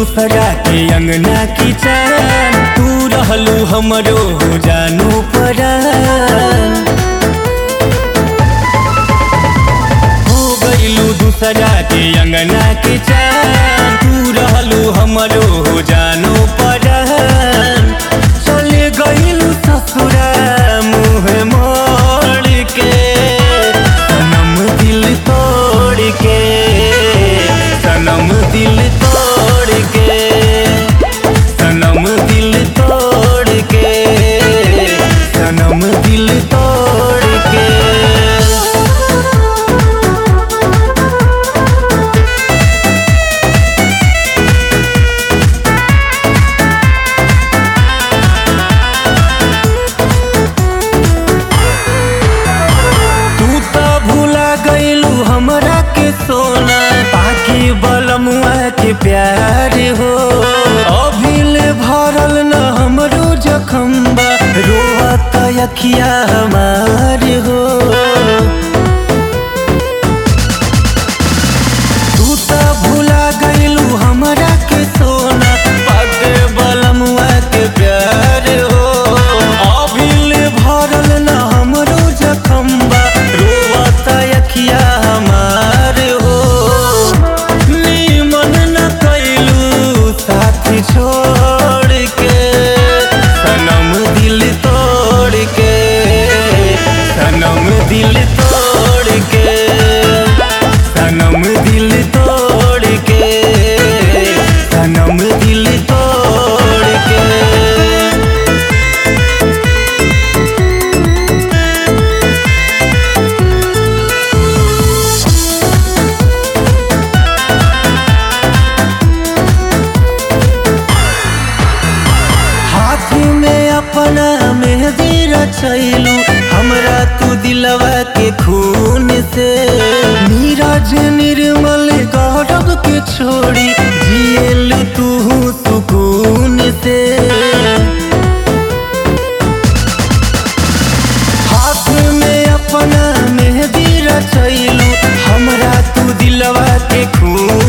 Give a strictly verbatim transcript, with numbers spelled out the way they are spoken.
दूसरा के अंगना की चान, तू रहलू हमरो हो जानू परान। हो गईलू दूसरा के अंगना की चान, तू रहलू हमरो हो जानू परान। चले गईलू ससुरा मुँह मोड़ के, सनम दिल तोड़ के, सनम दिल तोड़ के, सनम दिल तोड़ के, सनम दिल तोड़ के। हमरा के सोना बाकी बलमुआ के प्यार हो, अभिल भरल न हमरो जखम बा, रोवत अखिया हमार हो। तू तो भुला गईलू हमरा के सोना बाकी बलमुआ के प्यार हो, अभिल भरल न हमरो जखम बा, रोवत अखिया हमार हो। नीमन न कैलू साथ छोड़ के, सनम दिल तोड़ के, सनम दिल तोड़ के, सनम दिल तोड़ के, सनम दिल तोड़ के। अपना मेहंदी रचैलू हमरा तू दिलवा के खून से, नीरज निर्मल गौरव के छोड़ी जियल तू सुकून से। हाथ में अपना मेहंदी रचैलू हमरा तू दिलवा के खून